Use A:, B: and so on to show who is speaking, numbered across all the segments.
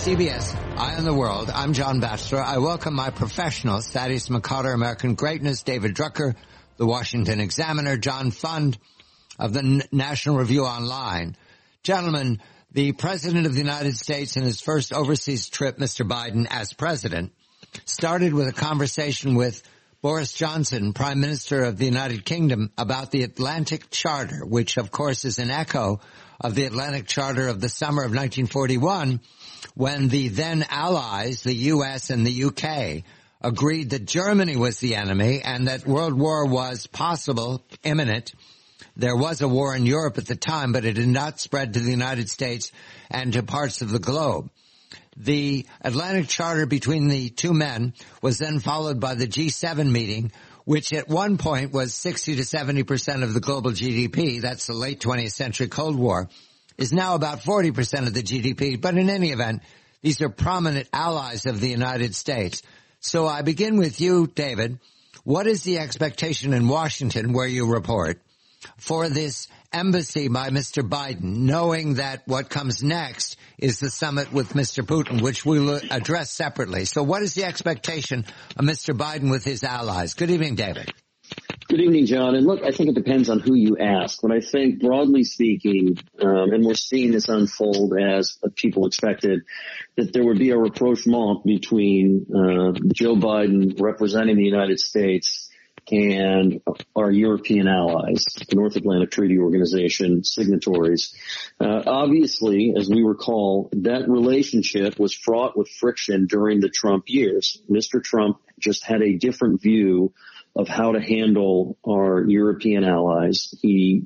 A: CBS, Eye on the World. I'm John Batchelor. I welcome my professionals, Thaddeus McCarter, American Greatness, David Drucker, the Washington Examiner, John Fund of the National Review Online. Gentlemen, the President of the United States in his first overseas trip, Mr. Biden, as president, started with a conversation with Boris Johnson, Prime Minister of the United Kingdom, about the Atlantic Charter, which, of course, is an echo of the Atlantic Charter of the summer of 1941, when the then allies, the U.S. and the U.K., agreed that Germany was the enemy and that World War was possible, imminent. There was a war in Europe at the time, but it did not spread to the United States and to parts of the globe. The Atlantic Charter between the two men was then followed by the G7 meeting, which at one point was 60 to 70% of the global GDP. That's the late 20th century Cold War. Is now about 40% of the GDP. But in any event, these are prominent allies of the United States. So I begin with you, David. What is the expectation in Washington, where you report, for this embassy by Mr. Biden, knowing that what comes next is the summit with Mr. Putin, which we'll address separately? So what is the expectation of Mr. Biden with his allies? Good evening, David.
B: Good evening, John. And look, I think it depends on who you ask. But I think, broadly speaking, and we're seeing this unfold as people expected, that there would be a rapprochement between Joe Biden representing the United States and our European allies, the North Atlantic Treaty Organization signatories. Obviously, as we recall, that relationship was fraught with friction during the Trump years. Mr. Trump just had a different view of how to handle our European allies. He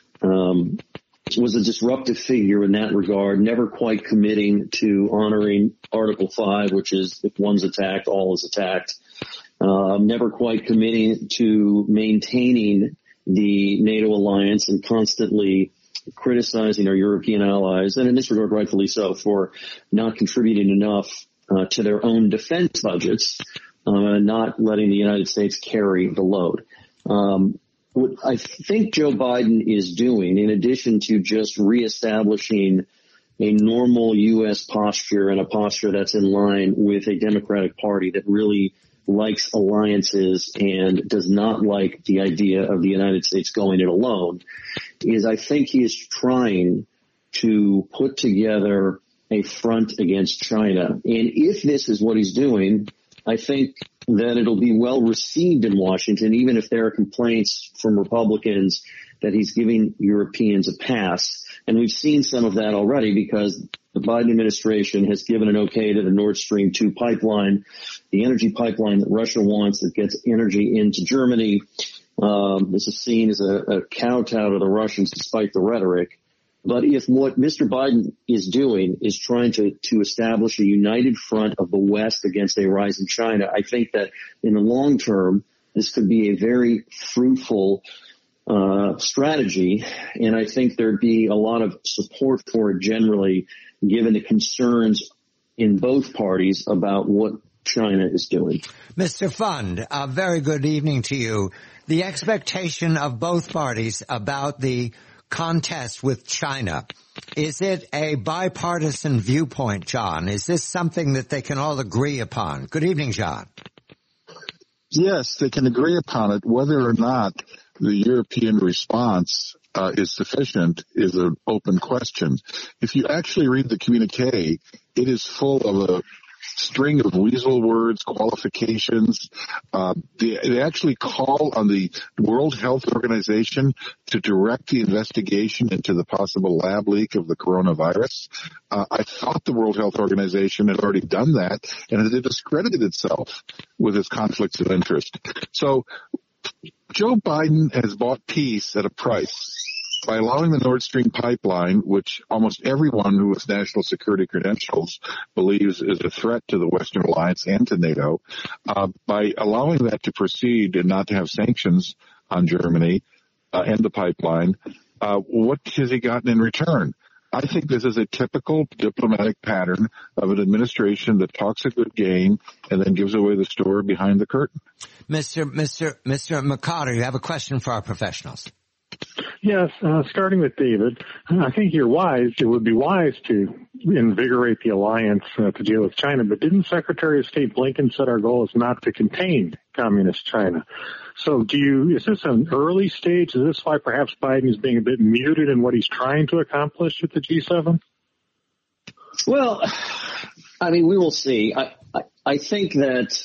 B: was a disruptive figure in that regard, never quite committing to honoring Article 5, which is if one's attacked, all is attacked. Never quite committing to maintaining the NATO alliance, and constantly criticizing our European allies, and in this regard rightfully so, for not contributing enough to their own defense budgets, and not letting the United States carry the load. What I think Joe Biden is doing, in addition to just reestablishing a normal U.S. posture, and a posture that's in line with a Democratic Party that really likes alliances and does not like the idea of the United States going it alone, is I think he is trying to put together a front against China. And if this is what he's doing, I think that it'll be well received in Washington, even if there are complaints from Republicans that he's giving Europeans a pass. And we've seen some of that already, because the Biden administration has given an okay to the Nord Stream 2 pipeline, the energy pipeline that Russia wants that gets energy into Germany. This is seen as a kowtow to the Russians despite the rhetoric. But if what Mr. Biden is doing is trying to establish a united front of the West against a rising China, I think that in the long term, this could be a very fruitful strategy. And I think there'd be a lot of support for it generally, given the concerns in both parties about what China is doing.
A: Mr. Fund, a very good evening to you. The expectation of both parties about the contest with China, is it a bipartisan viewpoint, John? Is this something that they can all agree upon? Good evening, John.
C: Yes, they can agree upon it. Whether or not the European response is sufficient is an open question. If you actually read the communique, it is full of a string of weasel words, qualifications. They actually call on the World Health Organization to direct the investigation into the possible lab leak of the coronavirus. I thought the World Health Organization had already done that, and it had discredited itself with its conflicts of interest. So Joe Biden has bought peace at a price by allowing the Nord Stream pipeline, which almost everyone who has national security credentials believes is a threat to the Western Alliance and to NATO, by allowing that to proceed and not to have sanctions on Germany and the pipeline. What has he gotten in return? I think this is a typical diplomatic pattern of an administration that talks a good game and then gives away the story behind the curtain.
A: Mr. McCarter, you have a question for our professionals.
D: Yes, starting with David, I think you're wise. It would be wise to invigorate the alliance to deal with China. But didn't Secretary of State Blinken said our goal is not to contain communist China? So is this an early stage? Is this why perhaps Biden is being a bit muted in what he's trying to accomplish at the G7?
B: Well, I mean, we will see. I think that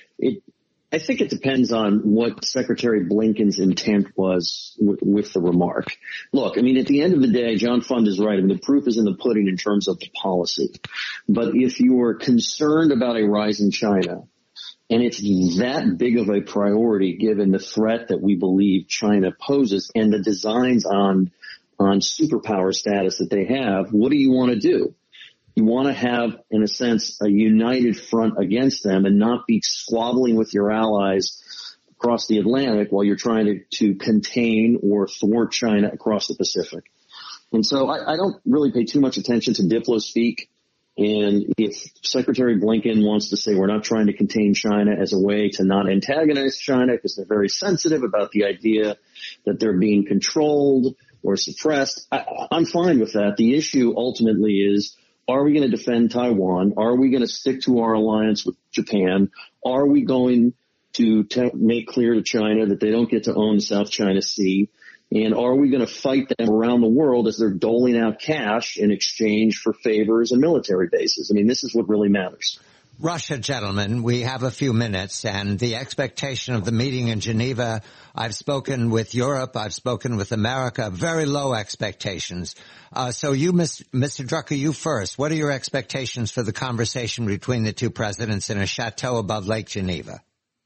B: I think it depends on what Secretary Blinken's intent was with the remark. Look, I mean, at the end of the day, John Fund is right. I mean, the proof is in the pudding in terms of the policy. But if you are concerned about a rise in China, and it's that big of a priority given the threat that we believe China poses and the designs on superpower status that they have, what do you want to do? You want to have, in a sense, a united front against them and not be squabbling with your allies across the Atlantic while you're trying to contain or thwart China across the Pacific. And so I don't really pay too much attention to Diplo speak. And if Secretary Blinken wants to say we're not trying to contain China as a way to not antagonize China because they're very sensitive about the idea that they're being controlled or suppressed, I'm fine with that. The issue ultimately is, are we going to defend Taiwan? Are we going to stick to our alliance with Japan? Are we going to make clear to China that they don't get to own the South China Sea? And are we going to fight them around the world as they're doling out cash in exchange for favors and military bases? I mean, this is what really matters.
A: Russia, gentlemen, we have a few minutes, and the expectation of the meeting in Geneva, I've spoken with Europe, I've spoken with America, very low expectations. So you, Mr. Drucker, you first. What are your expectations for the conversation between the two presidents in a chateau above Lake Geneva?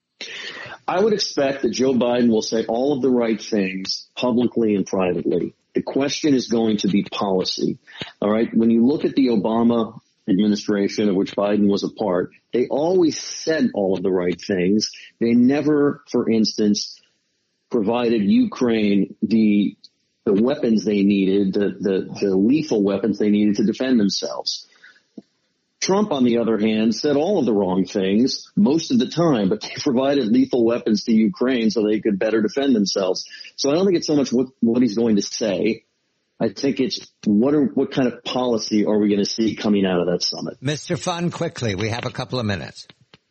B: I would expect that Joe Biden will say all of the right things publicly and privately. The question is going to be policy. All right. When you look at the Obama administration of which Biden was a part, they always said all of the right things. They never, for instance, provided Ukraine the weapons they needed, the lethal weapons they needed to defend themselves. Trump, on the other hand, said all of the wrong things most of the time, but they provided lethal weapons to Ukraine so they could better defend themselves. So I don't think it's so much what he's going to say. I think it's what kind of policy are we going to see coming out of that summit?
A: Mr. Fund, quickly, we have a couple of minutes.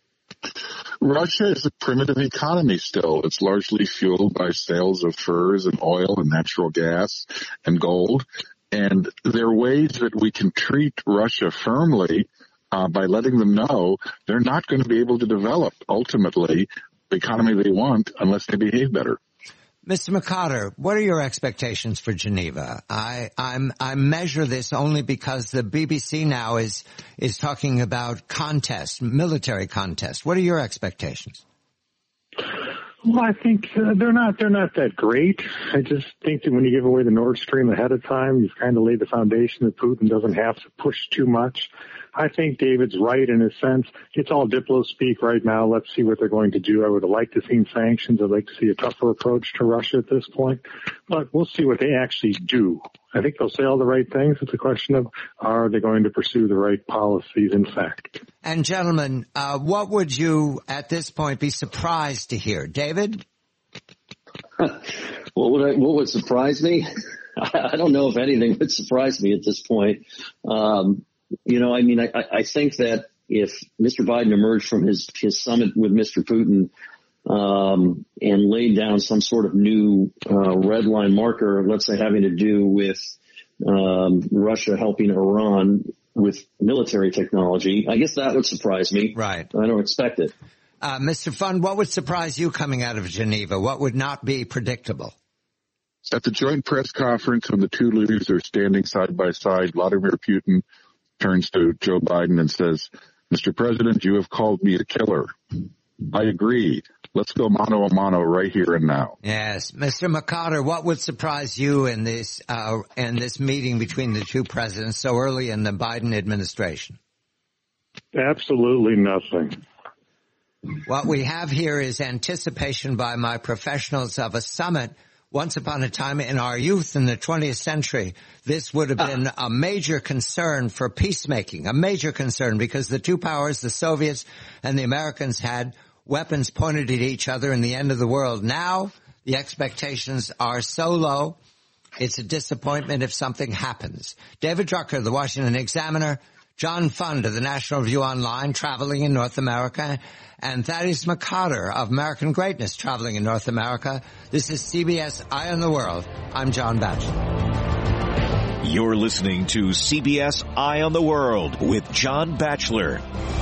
C: Russia is a primitive economy still. It's largely fueled by sales of furs and oil and natural gas and gold. And there are ways that we can treat Russia firmly by letting them know they're not going to be able to develop, ultimately, the economy they want unless they behave better.
A: Mr. McCotter, what are your expectations for Geneva? I measure this only because the BBC now is talking about contest, military contest. What are your expectations?
D: Well, I think they're not that great. I just think that when you give away the Nord Stream ahead of time, you've kind of laid the foundation that Putin doesn't have to push too much. I think David's right in a sense. It's all Diplo speak right now. Let's see what they're going to do. I would have liked to see sanctions. I'd like to see a tougher approach to Russia at this point. But we'll see what they actually do. I think they'll say all the right things. It's a question of, are they going to pursue the right policies, in fact?
A: And gentlemen, what would you at this point be surprised to hear? David?
B: What would surprise me? I don't know if anything would surprise me at this point. I think that if Mr. Biden emerged from his summit with Mr. Putin and laid down some sort of new red line marker, let's say having to do with Russia helping Iran with military technology, I guess that would surprise me.
A: Right.
B: I don't expect it.
A: Mr. Fund, what would surprise you coming out of Geneva? What would not be predictable?
C: At the joint press conference, when the two leaders are standing side by side, Vladimir Putin turns to Joe Biden and says, "Mr. President, you have called me a killer. I agree. Let's go mano a mano right here and now."
A: Yes. Mr. McCotter, what would surprise you in this meeting between the two presidents so early in the Biden administration?
D: Absolutely nothing.
A: What we have here is anticipation by my professionals of a summit. Once upon a time in our youth in the 20th century, this would have been a major concern for peacemaking, a major concern because the two powers, the Soviets and the Americans, had weapons pointed at each other in the end of the world. Now The expectations are so low, it's a disappointment if something happens. David Drucker, the Washington Examiner, John Fund of the National Review Online, traveling in North America, and Thaddeus McCotter of American Greatness, traveling in North America. This is CBS Eye on the World. I'm John Batchelor.
E: You're listening to CBS Eye on the World with John Batchelor.